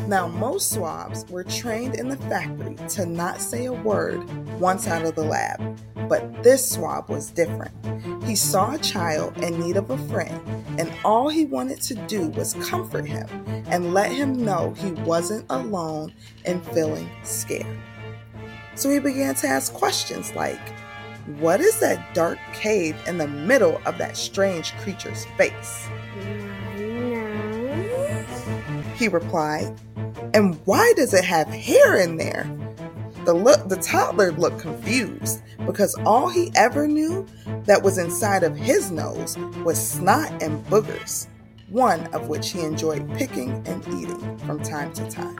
Now, most swabs were trained in the factory to not say a word once out of the lab, but this swab was different. He saw a child in need of a friend, and all he wanted to do was comfort him and let him know he wasn't alone and feeling scared. So he began to ask questions like, "What is that dark cave in the middle of that strange creature's face?" No. He replied, "And why does it have hair in there?" The toddler looked confused because all he ever knew that was inside of his nose was snot and boogers, one of which he enjoyed picking and eating from time to time.